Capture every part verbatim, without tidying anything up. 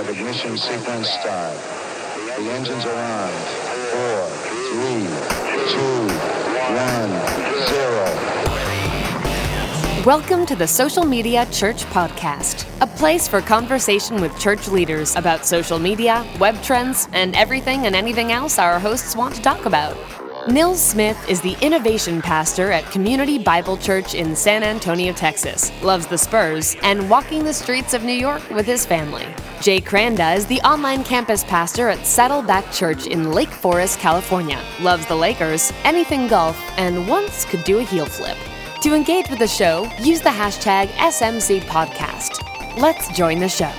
have ignition sequence start. The engines are on. Four, three, two, one, zero. Welcome to the Social Media Church Podcast, a place for conversation with church leaders about social media, web trends, and everything and anything else our hosts want to talk about. Nils Smith is the innovation pastor at Community Bible Church in San Antonio, Texas, loves the Spurs, and walking the streets of New York with his family. Jay Cranda is the online campus pastor at Saddleback Church in Lake Forest, California, loves the Lakers, anything golf, and once could do a heel flip. To engage with the show, use the hashtag S M C Podcast. Let's join the show.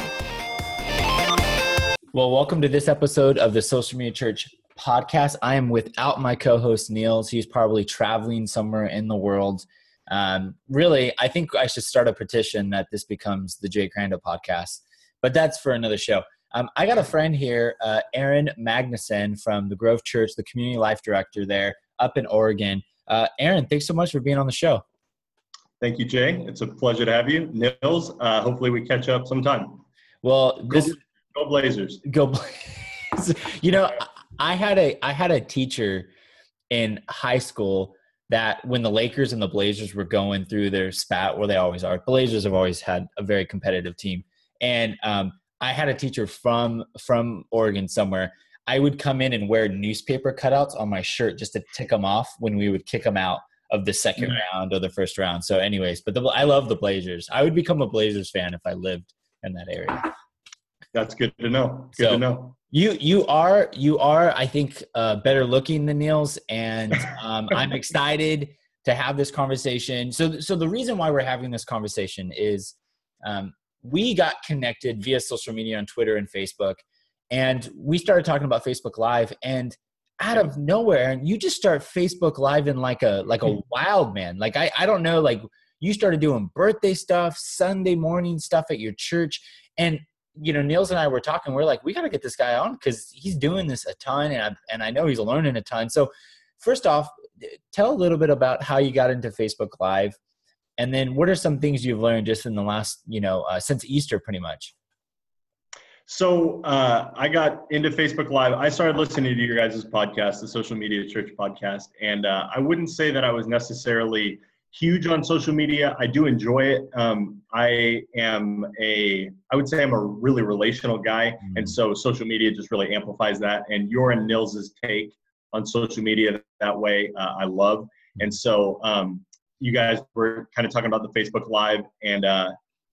Well, welcome to this episode of the Social Media Church Podcast. I am without my co-host Nils. He's probably traveling somewhere in the world. Um, really, I think I should start a petition that this becomes the Jay Cranda Podcast, but that's for another show. Um, I got a friend here, uh, Aaron Magnuson from the Grove Church, the community life director there up in Oregon. Uh, Aaron, thanks so much for being on the show. Thank you, Jay. It's a pleasure to have you. Nils, uh, hopefully we catch up sometime. Well, this Go, go Blazers. Go Blazers. You know, I had a I had a teacher in high school that when the Lakers and the Blazers were going through their spat, where they always are, Blazers have always had a very competitive team. And um, I had a teacher from from Oregon somewhere. I would come in and wear newspaper cutouts on my shirt just to tick them off when we would kick them out of the second mm-hmm. round or the first round. So anyways, but the, I love the Blazers. I would become a Blazers fan if I lived in that area. That's good to know. Good so, to know. You you are you are I think uh, better looking than Nils, and um, I'm excited to have this conversation. So so the reason why we're having this conversation is um, we got connected via social media on Twitter and Facebook, and we started talking about Facebook Live, and out of nowhere, and you just start Facebook Live in like a like a wild man. Like I I don't know, like you started doing birthday stuff, Sunday morning stuff at your church, and you know, Nils and I were talking, we're like, we got to get this guy on because he's doing this a ton, and I, and I know he's learning a ton. So first off, tell a little bit about how you got into Facebook Live, and then what are some things you've learned just in the last, you know, uh, since Easter pretty much? So uh, I got into Facebook Live. I started listening to your guys' podcast, the Social Media Church Podcast, and uh, I wouldn't say that I was necessarily huge on social media. I do enjoy it. Um, I am a, I would say I'm a really relational guy. Mm-hmm. And so social media just really amplifies that. And your and Nils's take on social media that way, uh, I love. And so um, you guys were kind of talking about the Facebook Live, and uh,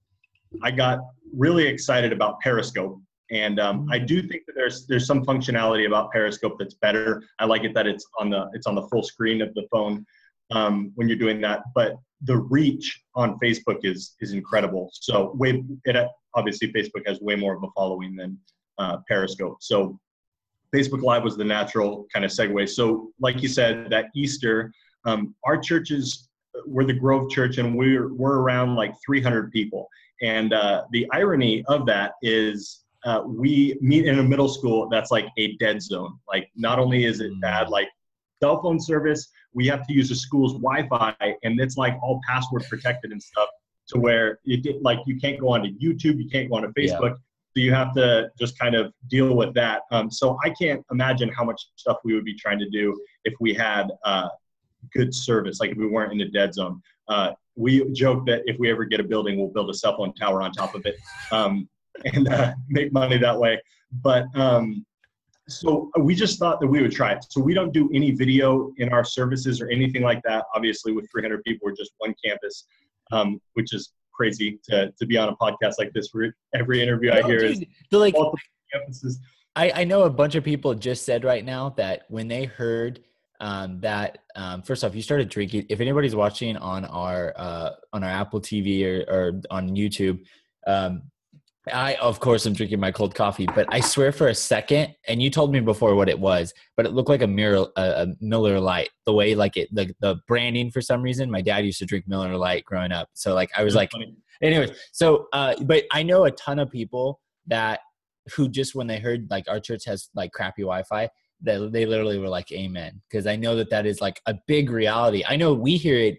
I got really excited about Periscope. And um, I do think that there's there's some functionality about Periscope that's better. I like it that it's on the it's on the full screen of the phone. Um, when you're doing that, but the reach on Facebook is is incredible. So way it obviously Facebook has way more of a following than uh, Periscope. So Facebook Live was the natural kind of segue. So like you said, that Easter, um, our churches, we're the Grove Church, and we're we're around like three hundred people. And uh, the irony of that is uh, we meet in a middle school that's like a dead zone. Like not only is it bad, like cell phone service, we have to use the school's Wi-Fi, and it's like all password protected and stuff, to where you get like you can't go onto YouTube, you can't go onto Facebook, yeah. So you have to just kind of deal with that. Um, so I can't imagine how much stuff we would be trying to do if we had uh, good service, like if we weren't in the dead zone. Uh, we joke that if we ever get a building, we'll build a cell phone tower on top of it um, and uh, make money that way. But um, So we just thought that we would try it. So we don't do any video in our services or anything like that. Obviously, with three hundred people, we're just one campus, um, which is crazy to to be on a podcast like this. Where every interview no, I hear dude, is like campuses. I, I know a bunch of people just said right now that when they heard um, that, um, first off, you started drinking. If anybody's watching on our uh, on our Apple T V or, or on YouTube, um, I, of course, am drinking my cold coffee, but I swear for a second, and you told me before what it was, but it looked like a, mirror, a, a Miller Lite, the way like it, the, the branding for some reason. My dad used to drink Miller Lite growing up. So like, I was That's like, funny. anyways, so, uh, but I know a ton of people that who just, when they heard like our church has like crappy Wi-Fi, that they literally were like, amen. Cause I know that that is like a big reality. I know we hear it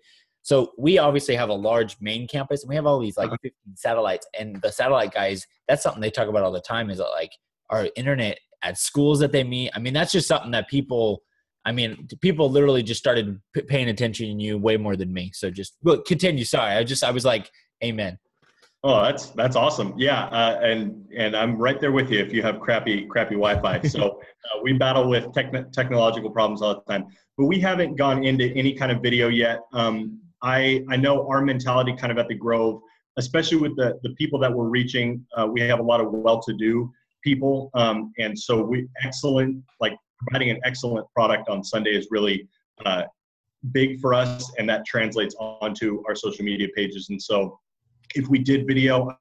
So we obviously have a large main campus, and we have all these like fifteen satellites, and the satellite guys, that's something they talk about all the time, is like our internet at schools that they meet. I mean, that's just something that people, I mean, people literally just started p- paying attention to you way more than me. So just well, continue. Sorry. I just, I was like, amen. Oh, that's, that's awesome. Yeah. Uh, and, and I'm right there with you if you have crappy, crappy Wi-Fi. So uh, we battle with techn- technological problems all the time, but we haven't gone into any kind of video yet. Um, I, I know our mentality kind of at the Grove, especially with the, the people that we're reaching, uh, we have a lot of well-to-do people. Um, and so we excellent, like providing an excellent product on Sunday is really uh, big for us. And that translates onto our social media pages. And so if we did video,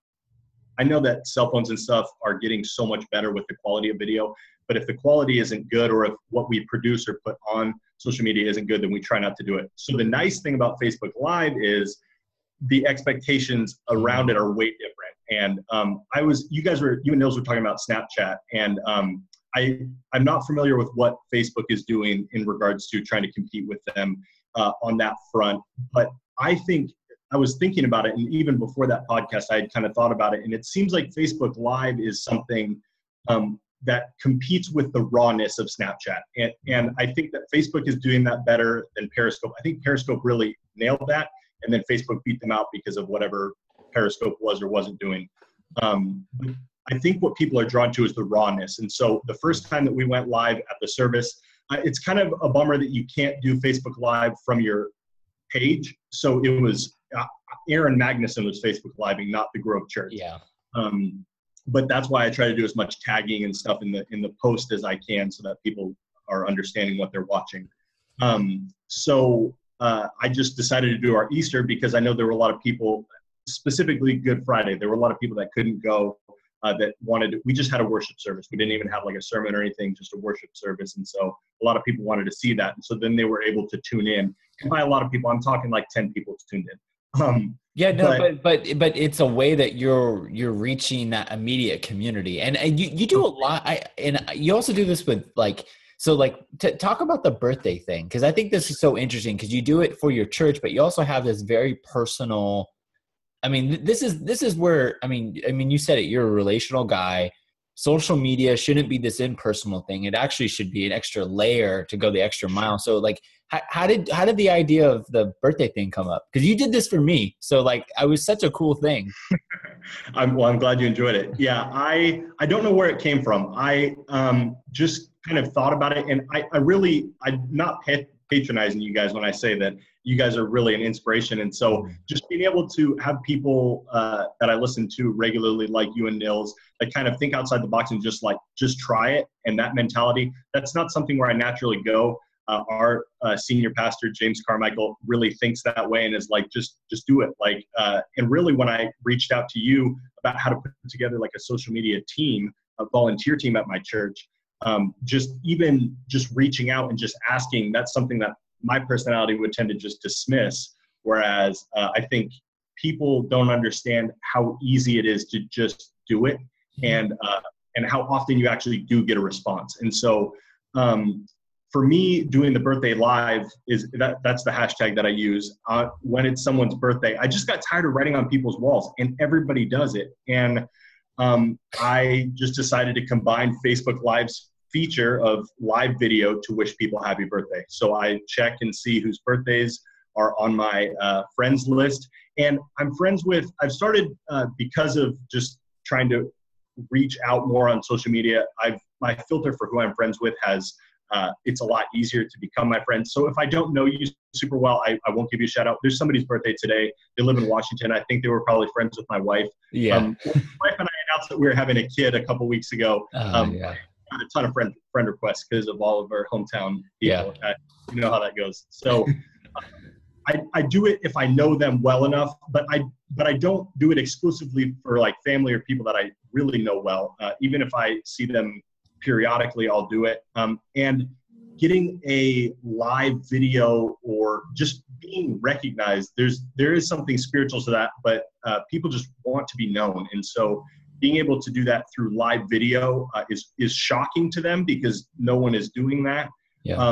I know that cell phones and stuff are getting so much better with the quality of video, but if the quality isn't good, or if what we produce or put on social media isn't good, then we try not to do it. So the nice thing about Facebook Live is the expectations around it are way different. And um, I was, you guys were, you and Nils were talking about Snapchat, and um, I, I'm not familiar with what Facebook is doing in regards to trying to compete with them uh, on that front. But I think, I was thinking about it, and even before that podcast, I had kind of thought about it, and it seems like Facebook Live is something um, that competes with the rawness of Snapchat. And, and I think that Facebook is doing that better than Periscope. I think Periscope really nailed that, and then Facebook beat them out because of whatever Periscope was or wasn't doing. Um, I think what people are drawn to is the rawness. And so the first time that we went live at the service, uh, it's kind of a bummer that you can't do Facebook Live from your page. So it was uh, Aaron Magnuson was Facebook Living, not the Grove Church. Yeah. Um, but that's why I try to do as much tagging and stuff in the in the post as I can, so that people are understanding what they're watching. Um, so uh, I just decided to do our Easter because I know there were a lot of people, specifically Good Friday. There were a lot of people that couldn't go uh, that wanted to, we just had a worship service. We didn't even have like a sermon or anything, just a worship service. And so a lot of people wanted to see that. And so then they were able to tune in. And by a lot of people, I'm talking like ten people tuned in. Um, Yeah, no, but, but, but but it's a way that you're you're reaching that immediate community, and, and you, you do a lot. I and you also do this with like so like to talk about the birthday thing, because I think this is so interesting because you do it for your church, but you also have this very personal. I mean, this is this is where I mean I mean you said it. You're a relational guy. Social media shouldn't be this impersonal thing. It actually should be an extra layer to go the extra mile. So like, how, how did how did the idea of the birthday thing come up? Because you did this for me. So like, I was such a cool thing. I'm well, I'm glad you enjoyed it. Yeah, I I don't know where it came from. I um, just kind of thought about it, and I, I really I'm not patronizing you guys when I say that you guys are really an inspiration. And so just being able to have people uh, that I listen to regularly, like you and Nils, that kind of think outside the box and just like, just try it. And that mentality, that's not something where I naturally go. Uh, our uh, senior pastor, James Carmichael, really thinks that way and is like, just, just do it. Like, uh, and really when I reached out to you about how to put together like a social media team, a volunteer team at my church, um, just even just reaching out and just asking, that's something that my personality would tend to just dismiss. Whereas uh, I think people don't understand how easy it is to just do it, and uh, and how often you actually do get a response. And so um, for me, doing the birthday live is that that's the hashtag that I use uh, when it's someone's birthday. I just got tired of writing on people's walls, and everybody does it. And um, I just decided to combine Facebook Live's feature of live video to wish people happy birthday. So I check and see whose birthdays are on my uh, friends list. And I'm friends with, I've started uh, because of just trying to reach out more on social media. I've, my filter for who I'm friends with has, uh, it's a lot easier to become my friend. So if I don't know you super well, I, I won't give you a shout out. There's somebody's birthday today. They live in Washington. I think they were probably friends with my wife. Yeah. Um, my wife and I announced that we were having a kid a couple weeks ago. Oh, um, yeah. A ton of friend friend requests because of all of our hometown people. Yeah. Uh, you know how that goes. So uh, I, I do it if I know them well enough, but I but I don't do it exclusively for like family or people that I really know well. Uh, even if I see them periodically, I'll do it. Um, and getting a live video or just being recognized, there's there is something spiritual to that, but uh, people just want to be known. And so being able to do that through live video uh, is is shocking to them because no one is doing that. Yeah. Um,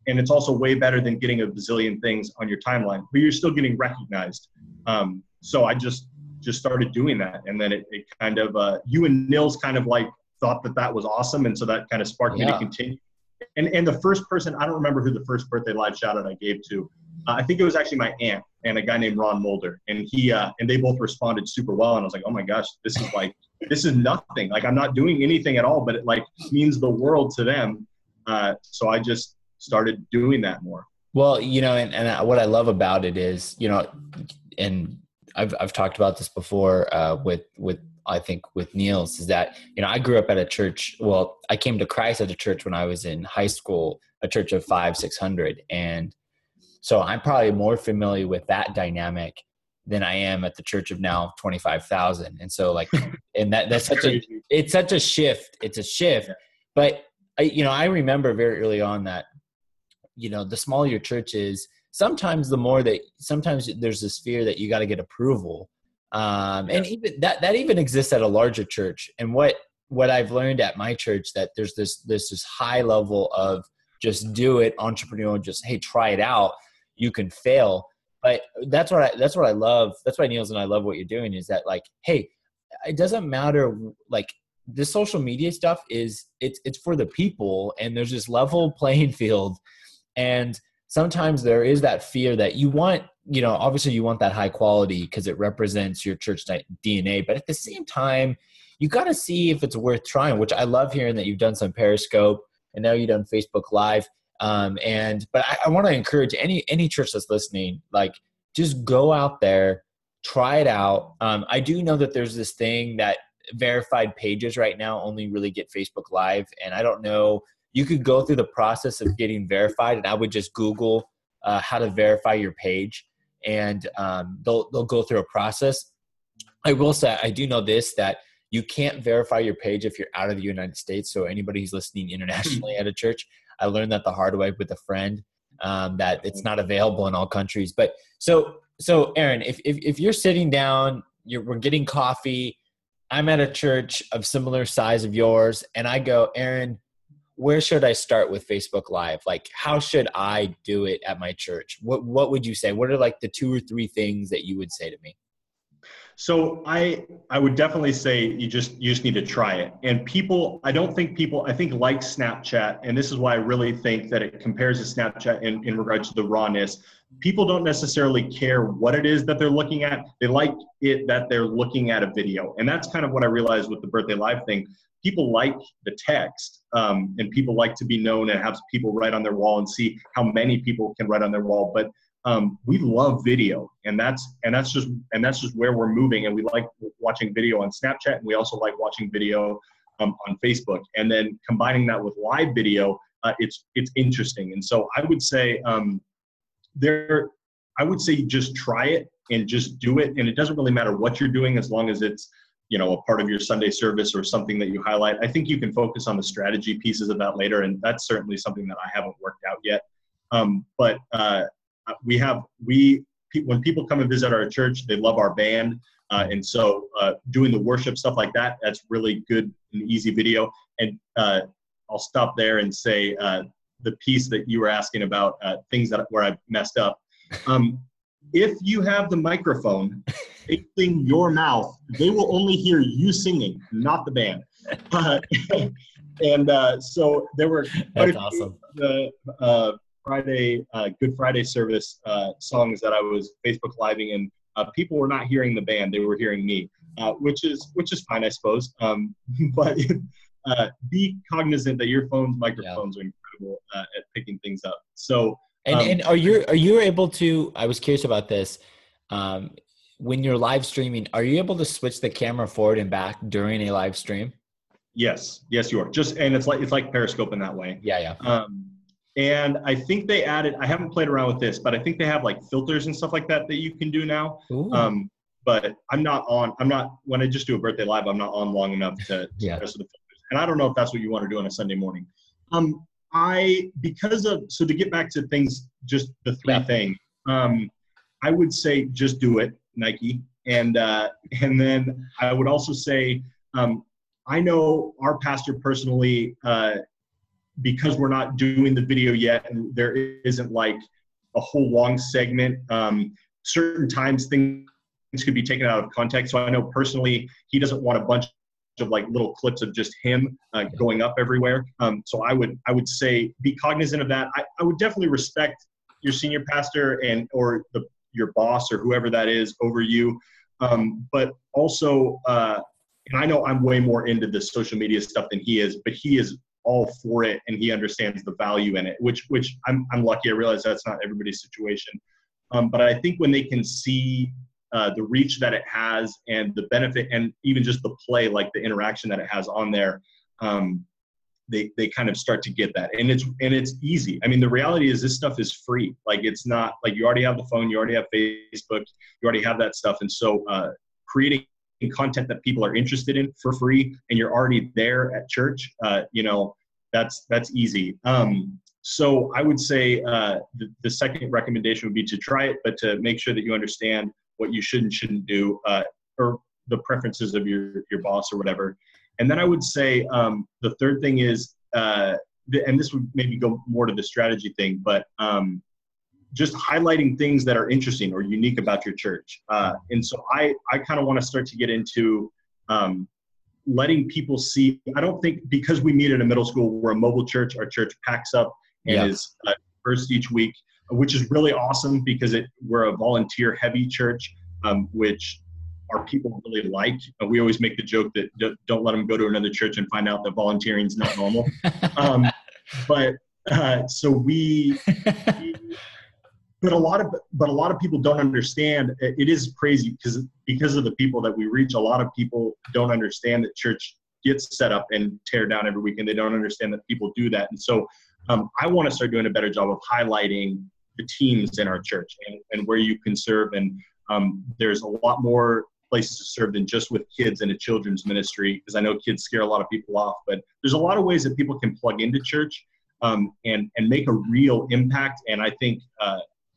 and it's also way better than getting a bazillion things on your timeline, but you're still getting recognized. Um, so I just, just started doing that. And then it, it kind of, uh, you and Nils kind of like thought that that was awesome. And so that kind of sparked yeah. me to continue. And and the first person, I don't remember who the first birthday live shout out I gave to. Uh, I think it was actually my aunt and a guy named Ron Mulder. And he, uh, and they both responded super well. And I was like, oh my gosh, this is like, this is nothing. Like I'm not doing anything at all, but it like means the world to them. Uh, so I just started doing that more. Well, you know, and, and what I love about it is, you know, and I've, I've talked about this before uh, with, with, I think with Nils, is that, you know, I grew up at a church. Well, I came to Christ at a church when I was in high school, a church of five, six hundred. And so I'm probably more familiar with that dynamic than I am at the church of now twenty-five thousand. And so like, and that, that's such a, it's such a shift. It's a shift, yeah. But I, you know, I remember very early on that, you know, the smaller your church is, sometimes the more that, sometimes there's this fear that you got to get approval. Um, and even that, that even exists at a larger church. And what, what I've learned at my church, that there's this, this, this high level of just do it, entrepreneurial, just, hey, try it out. You can fail. But that's what I, that's what I love. That's why Nils and I love what you're doing, is that like, hey, it doesn't matter. Like the social media stuff is it's, it's for the people, and there's this level playing field. And sometimes there is that fear that you want, you know, obviously you want that high quality because it represents your church D N A, but at the same time, you got to see if it's worth trying, which I love hearing that you've done some Periscope and now you've done Facebook Live. Um, and, but I, I want to encourage any, any church that's listening, like just go out there, try it out. Um, I do know that there's this thing that verified pages right now only really get Facebook Live. And I don't know, you could go through the process of getting verified, and I would just Google uh, how to verify your page, and um, they'll, they'll go through a process. I will say, I do know this, that you can't verify your page if you're out of the United States. So anybody who's listening internationally at a church, I learned that the hard way with a friend, um, that it's not available in all countries. But so, so Aaron, if, if, if you're sitting down, you're, we're getting coffee, I'm at a church of similar size of yours, and I go, Aaron, where should I start with Facebook Live? Like, how should I do it at my church? What, what would you say? What are like the two or three things that you would say to me? So I, I would definitely say you just, you just need to try it. And people, I don't think people, I think like Snapchat, and this is why I really think that it compares to Snapchat in, in regards to the rawness. People don't necessarily care what it is that they're looking at. They like it that they're looking at a video. And that's kind of what I realized with the Birthday Live thing. People like the text, um, and people like to be known and have people write on their wall and see how many people can write on their wall. But um, we love video, and that's and that's just and that's just where we're moving. And we like watching video on Snapchat, and we also like watching video um, on Facebook. And then combining that with live video, uh, it's it's interesting. And so I would say um, there, I would say just try it and just do it. And it doesn't really matter what you're doing, as long as it's, you know, a part of your Sunday service or something that you highlight. I think you can focus on the strategy pieces of that later, and that's certainly something that I haven't worked out yet. Um, but uh, we have, we, when people come and visit our church, they love our band. Uh, and so uh, doing the worship stuff like that, that's really good and easy video. And uh, I'll stop there and say uh, the piece that you were asking about, uh, things that where I messed up. Um, if you have the microphone facing your mouth, they will only hear you singing, not the band. Uh, and uh, so there were That's awesome. the uh, Friday, uh, Good Friday service uh, songs that I was Facebook living, and uh, people were not hearing the band; they were hearing me, uh, which is which is fine, I suppose. Um, but uh, be cognizant that your phone's microphones yeah. are incredible uh, at picking things up. So. And, um, and are you are you able to? I was curious about this. Um, when you're live streaming, are you able to switch the camera forward and back during a live stream? Yes, yes, you are. Just and it's like it's like Periscope in that way. Yeah, yeah. Um, and I think they added. I haven't played around with this, but I think they have like filters and stuff like that that you can do now. Ooh. Um, but I'm not on. I'm not when I just do a birthday live. I'm not on long enough to, to yeah. mess with the filters. And I don't know if that's what you want to do on a Sunday morning. Um. I, because of, so to get back to things, just the three yeah. things, um, I would say just do it, Nike. And, uh, and then I would also say, um, I know our pastor personally, uh, because we're not doing the video yet, and there isn't like a whole long segment, um, certain times things could be taken out of context. So I know personally, he doesn't want a bunch of like little clips of just him uh, going up everywhere. Um, so I would, I would say be cognizant of that. I, I would definitely respect your senior pastor and, or the, your boss or whoever that is over you. Um, but also, uh, and I know I'm way more into the social media stuff than he is, but he is all for it and he understands the value in it, which, which I'm, I'm lucky. I realize that's not everybody's situation. Um, but I think when they can see Uh, the reach that it has and the benefit and even just the play, like the interaction that it has on there, um, they they kind of start to get that. And it's and it's easy. I mean, the reality is this stuff is free. Like it's not like you already have the phone, you already have Facebook, you already have that stuff. And so uh, creating content that people are interested in for free and you're already there at church, uh, you know, that's that's easy. Um, so I would say uh, the, the second recommendation would be to try it, but to make sure that you understand what you should and shouldn't do, uh, or the preferences of your, your boss or whatever. And then I would say um, the third thing is, uh, the, and this would maybe go more to the strategy thing, but um, just highlighting things that are interesting or unique about your church. Uh, and so I, I kind of want to start to get into um, letting people see. I don't think because we meet at a middle school, we're a mobile church, our church packs up and yeah. is uh, first each week, which is really awesome because it we're a volunteer heavy church, um, which our people really like. Uh, we always make the joke that d- don't let them go to another church and find out that volunteering is not normal. um, but uh, so we, we, but a lot of but a lot of people don't understand. It, it is crazy because because of the people that we reach. A lot of people don't understand that church gets set up and tear down every week, and they don't understand that people do that. And so um, I want to start doing a better job of highlighting the teams in our church and, and where you can serve. And um, there's a lot more places to serve than just with kids in a children's ministry, because I know kids scare a lot of people off, but there's a lot of ways that people can plug into church um, and, and make a real impact. And I think uh,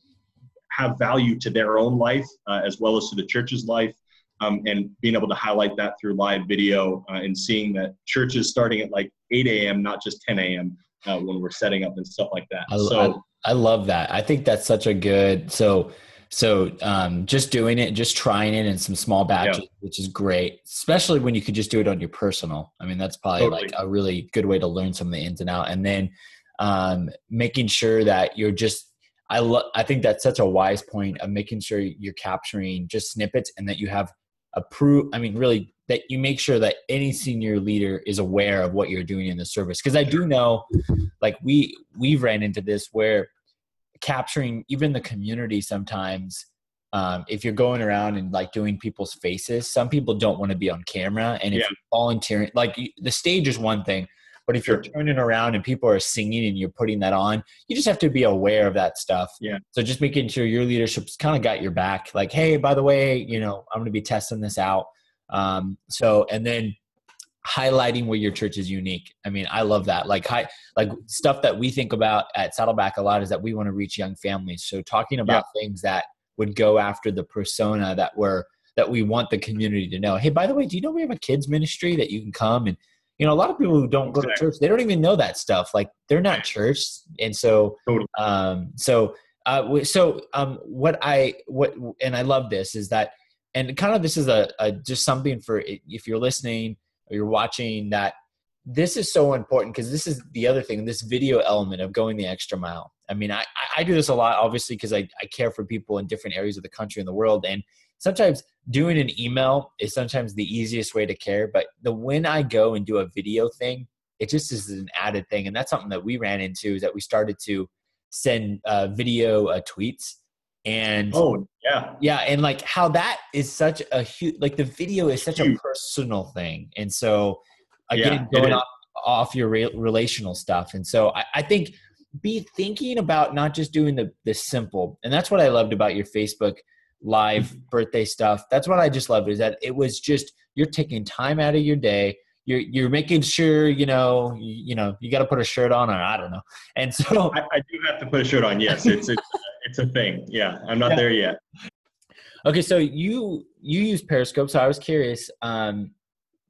have value to their own life uh, as well as to the church's life. Um, and being able to highlight that through live video uh, and seeing that church is starting at like eight a.m., not just ten a.m. Uh, when we're setting up and stuff like that. I, so I, I love that. I think that's such a good, so, so um, just doing it, just trying it in some small batches, yeah. which is great, especially when you could just do it on your personal. I mean, that's probably totally. like a really good way to learn some of the ins and out. And then um, making sure that you're just, I lo- I think that's such a wise point of making sure you're capturing just snippets and that you have a proof. I mean, really that you make sure that any senior leader is aware of what you're doing in the service. Cause I do know like we, we've ran into this where capturing even the community sometimes, um, if you're going around and like doing people's faces, some people don't want to be on camera. And if yeah. you're volunteering, like the stage is one thing, but if you're turning around and people are singing and you're putting that on, you just have to be aware of that stuff. Yeah. So just making sure your leadership's kind of got your back. Like, hey, by the way, you know, I'm going to be testing this out. Um, so, and then highlighting where your church is unique. I mean, I love that. Like, high, like stuff that we think about at Saddleback a lot is that we want to reach young families. So talking about yeah. things that would go after the persona that we're, that we want the community to know. Hey, by the way, do you know we have a kids ministry that you can come and, you know, a lot of people who don't go to church, they don't even know that stuff. Like they're not church. And so, totally. um, so, uh, so, um, what I, what, and I love this is that, and kind of, this is a, a, just something for, if you're listening or you're watching, that this is so important because this is the other thing, this video element of going the extra mile. I mean, I, I do this a lot, obviously, because I, I care for people in different areas of the country and the world. And sometimes doing an email is sometimes the easiest way to care. But the when I go and do a video thing, it just is an added thing. And that's something that we ran into, is that we started to send uh, video uh, tweets. And oh, yeah. Yeah. And like how that is such a huge, like the video is such a personal thing. And so again, yeah, going off, off your re- relational stuff. And so I, I think be thinking about not just doing the, the simple. And that's what I loved about your Facebook live birthday stuff. That's what I just loved, is that it was just, you're taking time out of your day. You're, you're making sure, you know, you, you know, you got to put a shirt on, or I don't know. And so I, I do have to put a shirt on. Yes. It's, it's, it's a thing. Yeah. I'm not yeah. there yet. Okay. So you, you use Periscope. So I was curious, um,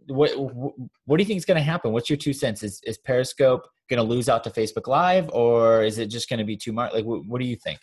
what what do you think is going to happen? What's your two cents? Is is Periscope going to lose out to Facebook Live, or is it just going to be too much? Like, what, what do you think?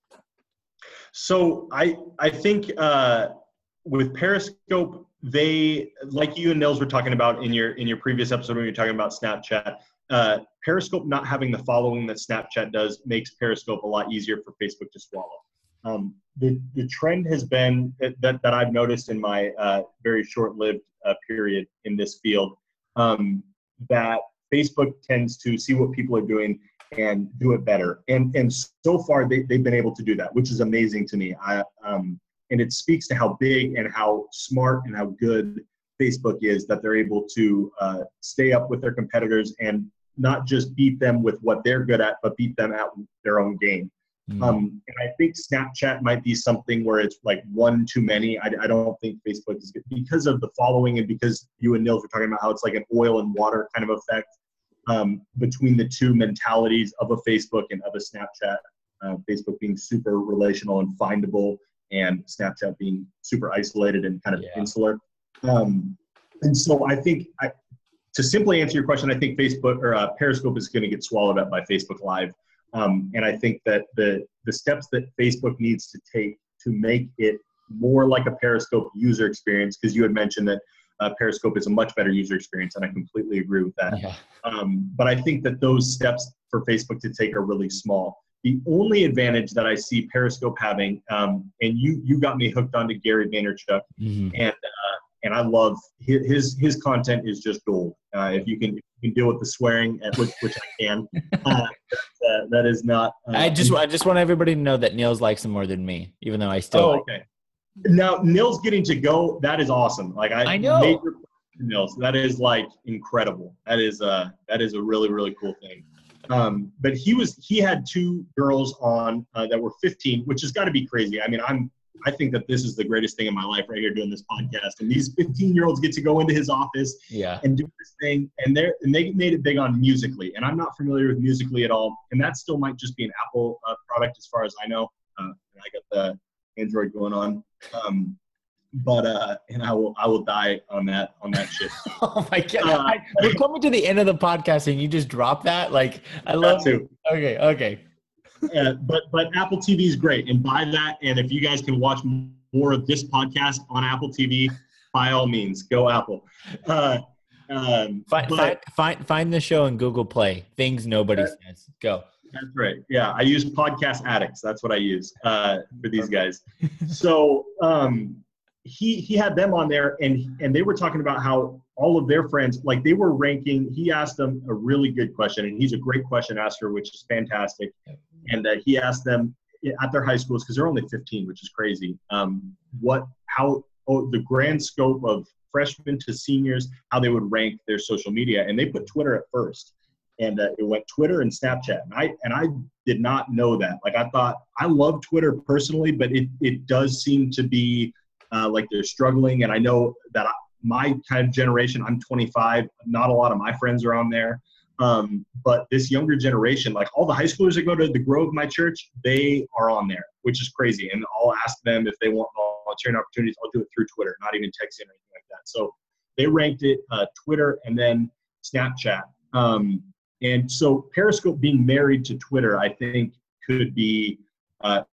So I I think uh, with Periscope, they, like you and Nils were talking about in your in your previous episode when you were talking about Snapchat, uh, Periscope not having the following that Snapchat does makes Periscope a lot easier for Facebook to swallow. Um, the the trend has been that that I've noticed in my uh, very short-lived uh, period in this field, um, that Facebook tends to see what people are doing and do it better. And and so far they they've been able to do that, which is amazing to me. I um and it speaks to how big and how smart and how good Facebook is that they're able to uh, stay up with their competitors and not just beat them with what they're good at, but beat them at their own game. Mm. Um, and I think Snapchat might be something where it's like one too many. I, I don't think Facebook is good because of the following and because you and Nils were talking about how it's like an oil and water kind of effect um, between the two mentalities of a Facebook and of a Snapchat. Uh, Facebook being super relational and findable, and Snapchat being super isolated and kind of yeah. insular. Um, and so I think, I, to simply answer your question, I think Facebook or uh, Periscope is going to get swallowed up by Facebook Live. Um, and I think that the the steps that Facebook needs to take to make it more like a Periscope user experience, because you had mentioned that uh, Periscope is a much better user experience, and I completely agree with that. Yeah. Um, but I think that those steps for Facebook to take are really small. The only advantage that I see Periscope having, um, and you you got me hooked onto Gary Vaynerchuk, mm-hmm. and uh, and I love his his, his content is just gold. Uh, if you can if you can deal with the swearing, which which I can, uh, that, that is not. Uh, I just I just want everybody to know that Nils likes him more than me, even though I still. Oh, like okay. Now Nils getting to go, that is awesome. Like I, I know major Nils, that is like incredible. That is uh that is a really really cool thing. Um, but he was, he had two girls on uh, that were fifteen, which has got to be crazy. I mean, I'm, I think that this is the greatest thing in my life right here doing this podcast. And these fifteen year olds get to go into his office yeah. and do this thing. And they're, and they made it big on Musical.ly. And I'm not familiar with Musical.ly at all. And that still might just be an Apple uh, product as far as I know. Uh, and I got the Android going on. Um, But uh, and I will I will die on that on that shit. Oh my god! Uh, I, we're coming to the end of the podcast, and you just drop that. Like I love to. Okay, okay. Uh, but but Apple T V is great, and buy that. And if you guys can watch more of this podcast on Apple T V, by all means, go Apple. Uh, um, find, but, find find find the show in Google Play. Things nobody that, says. Go. That's right. Yeah, I use Podcast Addicts. That's what I use uh, for these guys. So. Um, he he had them on there, and and they were talking about how all of their friends, like they were ranking. He asked them a really good question, and he's a great question asker, which is fantastic. And uh, he asked them at their high schools, because they're only fifteen, which is crazy, um, what how oh, the grand scope of freshmen to seniors, how they would rank their social media, and they put Twitter at first, and uh, it went Twitter and Snapchat, and I and I did not know that. Like I thought, I love Twitter personally, but it it does seem to be Uh, like they're struggling. And I know that I, my kind of generation, I'm twenty-five, not a lot of my friends are on there. Um, but this younger generation, like all the high schoolers that go to the Grove, my church, they are on there, which is crazy. And I'll ask them if they want volunteering opportunities. I'll do it through Twitter, not even texting or anything like that. So they ranked it uh, Twitter and then Snapchat. Um, and so Periscope being married to Twitter, I think could be uh,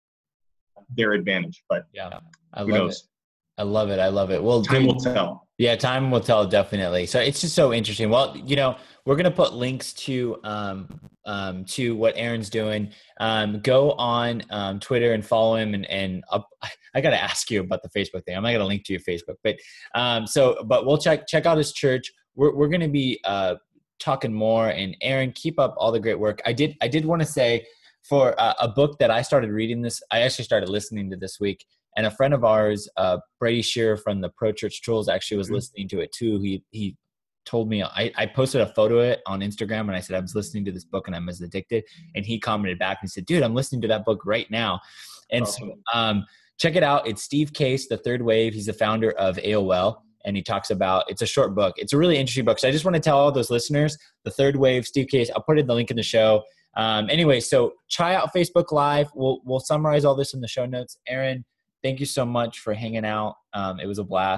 their advantage. But yeah, I who love knows? it. I love it. I love it. Well, time dude, will tell. Yeah, time will tell, definitely. So it's just so interesting. Well, you know, we're going to put links to um, um, to what Aaron's doing. Um, go on um, Twitter and follow him. And, and up, I got to ask you about the Facebook thing. I'm not going to link to your Facebook. But um, so, but we'll check check out his church. We're we're going to be uh, talking more. And Aaron, keep up all the great work. I did I did want to say for uh, a book that I started reading this, I actually started listening to this week. And a friend of ours, uh, Brady Shearer from the Pro Church Tools, actually was mm-hmm. listening to it too. He he told me, I, I posted a photo of it on Instagram, and I said, I was listening to this book and I'm as addicted. And he commented back and said, dude, I'm listening to that book right now. And oh. so um, check it out. It's Steve Case, The Third Wave. He's the founder of A O L. And he talks about, it's a short book. It's a really interesting book. So I just want to tell all those listeners, The Third Wave, Steve Case, I'll put in the link in the show. Um, anyway, so try out Facebook Live. We'll we'll summarize all this in the show notes. Aaron, thank you so much for hanging out. Um, it was a blast.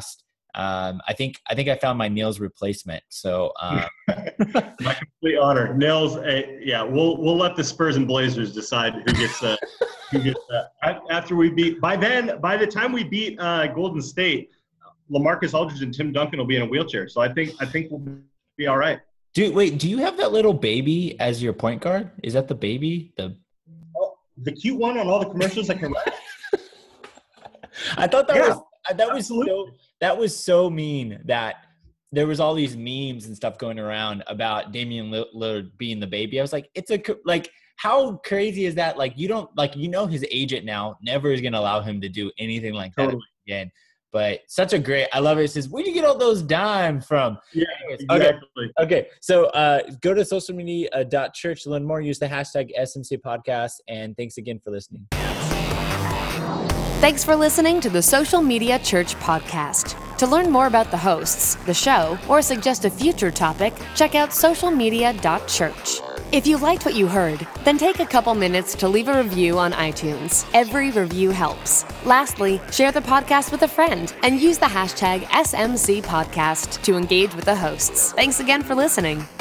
um, I think I think I found my Niels replacement. So um, my complete honor, Nils. Uh, yeah, we'll we'll let the Spurs and Blazers decide who gets uh, who gets uh, after we beat. By then, by the time we beat uh, Golden State, LaMarcus Aldridge and Tim Duncan will be in a wheelchair. So I think I think we'll be all right. Dude, wait, do you have that little baby as your point guard? Is that the baby? The oh, the cute one on all the commercials that come out? I thought that yeah, was that was so that was so mean that there was all these memes and stuff going around about Damian Lillard being the baby. I was like, it's a like how crazy is that? Like you don't like you know his agent now never is going to allow him to do anything like that totally. again. But such a great, I love it. It says, where'd you get all those dimes from? Yeah, exactly. Okay, okay. So uh, go to social media dot church to learn more. Use the hashtag S M C podcast. And thanks again for listening. Thanks for listening to the Social Media Church podcast. To learn more about the hosts, the show, or suggest a future topic, check out social media dot church. If you liked what you heard, then take a couple minutes to leave a review on iTunes. Every review helps. Lastly, share the podcast with a friend and use the hashtag S M C podcast to engage with the hosts. Thanks again for listening.